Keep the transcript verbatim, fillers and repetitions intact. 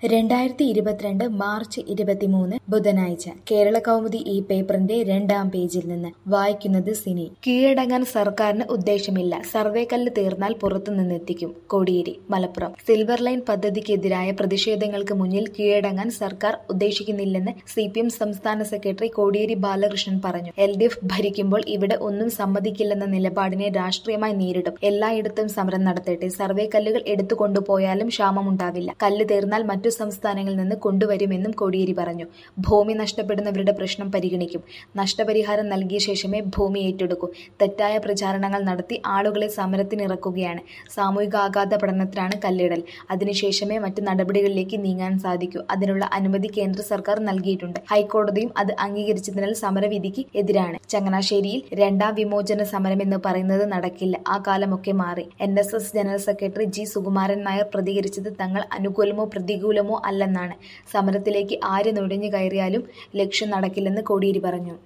രണ്ടായിരത്തി ഇരുപത്തിരണ്ട് മാർച്ച് ഇരുപത്തിമൂന്ന് ബുധനാഴ്ച കേരള കൗമുദി ഈ പേപ്പറിന്റെ രണ്ടാം പേജിൽ നിന്ന് വായിക്കുന്നത് സിനി. കീഴടങ്ങാൻ സർക്കാരിന് ഉദ്ദേശമില്ല, സർവേ കല്ല് തീർന്നാൽ പുറത്തു നിന്നെത്തിക്കും. കോടിയേരി മലപ്പുറം. സിൽവർ ലൈൻ പദ്ധതിക്കെതിരായ പ്രതിഷേധങ്ങൾക്ക് മുന്നിൽ കീഴടങ്ങാൻ സർക്കാർ ഉദ്ദേശിക്കുന്നില്ലെന്ന് സി പി എം സംസ്ഥാന സെക്രട്ടറി കോടിയേരി ബാലകൃഷ്ണൻ പറഞ്ഞു. എൽ ഡി എഫ് ഭരിക്കുമ്പോൾ ഇവിടെ ഒന്നും സമ്മതിക്കില്ലെന്ന നിലപാടിനെ രാഷ്ട്രീയമായി നേരിടും. എല്ലായിടത്തും സമരം നടത്തട്ടെ. സർവേ കല്ലുകൾ എടുത്തുകൊണ്ടുപോയാലും ക്ഷാമമുണ്ടാവില്ല. കല്ല് തീർന്നാൽ മറ്റു സംസ്ഥാനങ്ങളിൽ നിന്ന് കൊണ്ടുവരുമെന്നും കോടിയേരി പറഞ്ഞു. ഭൂമി നഷ്ടപ്പെടുന്നവരുടെ പ്രശ്നം പരിഗണിക്കും. നഷ്ടപരിഹാരം നൽകിയ ശേഷമേ ഭൂമി ഏറ്റെടുക്കൂ. തെറ്റായ പ്രചാരണങ്ങൾ നടത്തി ആളുകളെ സമരത്തിനിറക്കുകയാണ്. സാമൂഹികാഘാത പഠനത്തിനാണ് കല്ലിടൽ. അതിനുശേഷമേ മറ്റു നടപടികളിലേക്ക് നീങ്ങാൻ സാധിക്കൂ. അതിനുള്ള അനുമതി കേന്ദ്ര സർക്കാർ നൽകിയിട്ടുണ്ട്. ഹൈക്കോടതിയും അത് അംഗീകരിച്ചതിനാൽ സമരവിധിക്ക് എതിരാണ്. ചങ്ങനാശ്ശേരിയിൽ രണ്ടാം വിമോചന സമരം എന്ന് പറയുന്നത് നടക്കില്ല. ആ കാലമൊക്കെ മാറി. N S S general secretary G Sukumaran Nair പ്രതികരിച്ചത് തങ്ങൾ അനുകൂലമോ പ്രതികൂലമോ അല്ലെന്നാണ്. സമരത്തിലേക്ക് ആര് നുഴഞ്ഞു കയറിയാലും ലക്ഷ്യം നടക്കില്ലെന്ന് കോടിയേരി പറഞ്ഞു.